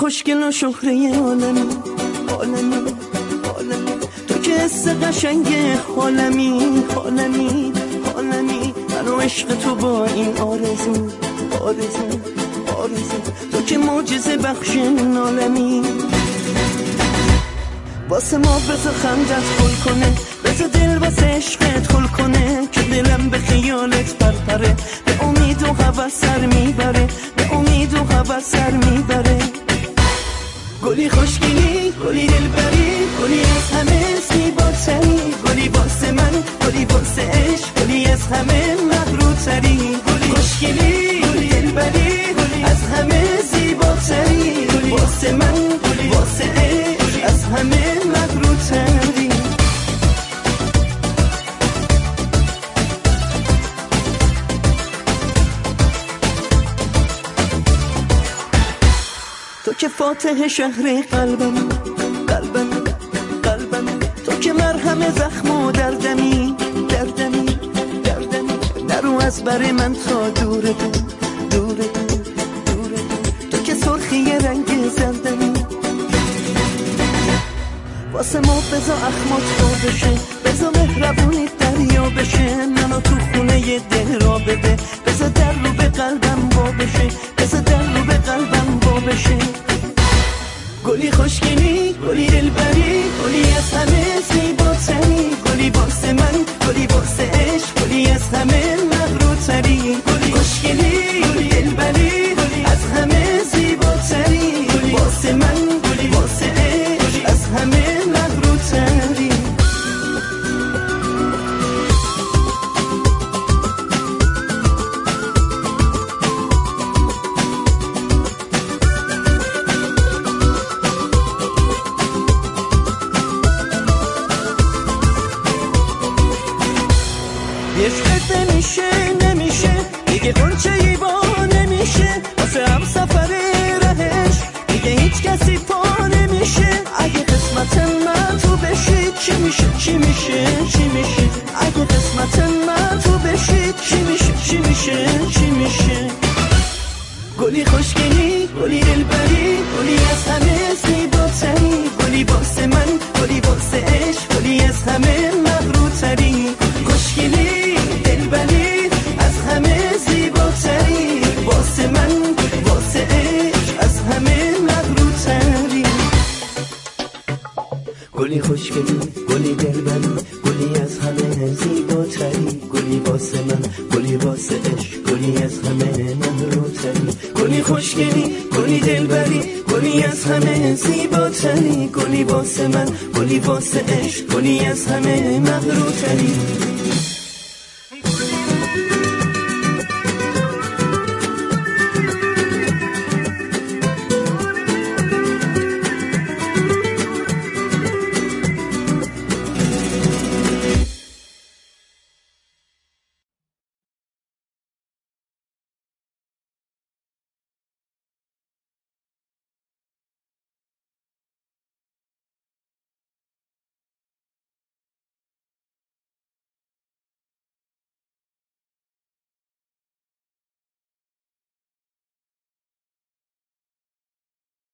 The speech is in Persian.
خوشگل و شهره عالمی عالمی عالمی، تو که حس قشنگ عالمی عالمی عالمی، من و عشق تو با این آرزو آرزو آرزو، تو که معجزه بخش عالمی. واسه ما بذار خندت خل کنه، بذار دل واسه عشقت خل کنه، که دلم به خیالت پرپره، به امید و هوس سر میبره، به امید و هوس سر میبره. گلی خوشگلی گلی دلبری، گلی از همه زیباتری، گلی واسه من گلی واسه عشق، گلی از همه مغروتری. گلی خوشگلی گلی دلبری، از همه زیباتری، گلی واسه من گلی واسه عشق، از همه مغروتری. تو که فاتح شهر قلبم قلبم قلبم، تو که مرهم زخم و دردمی دردمی دردمی، نرو از بر من تا دور دور دور دور دور، تو که سرخی رنگ زردمی. واسه ما بذار اخمات تو بشه، بذار مهربونی دریا بشه، منو تو خونه دل را بده، بذار در رو به قلبم با بشه، بذار در رو به قلبم با بشه. گلی خوشگلی گلی دلبری، گلی از همه زیباتری، گلی واسه من گلی واسه عشق، گلی از همه مغروتری. گلی خوشگلی گلی دلبری، از همه زیباتری، گلی واسه من گلی واسه عشق، از همه مغروتری. عشقت نمیشه نمیشه دیگه، غنچه ای با نمیشه، واسه هم سفر رهش دیگه هیچ کسی پا نمیشه. اگه قسمت من تو بشی چی میشه چی میشه چی میشه، اگه قسمت من تو بشی چی میشه چی میشه چی میشه. گلی خوشگلی گلی دلبری، گلی از همه زیباتری، گلی واسه من گلی واسه عشق، گلی از همه مغروتری. خوشگلی دلبری، از همه زیباتری، واسه من واسه عشق، از همه مغروتری. گلی خوشگلی گلی دلبری، گلی از همه زیباتری، گلی واسه من گلی واسه عشق، گلی از همه مغروتری. گلی خوشگلی گلی دلبری، گلی از همه زیباتری، گلی واسه من گلی واسه عشق، گلی از همه مغروتری.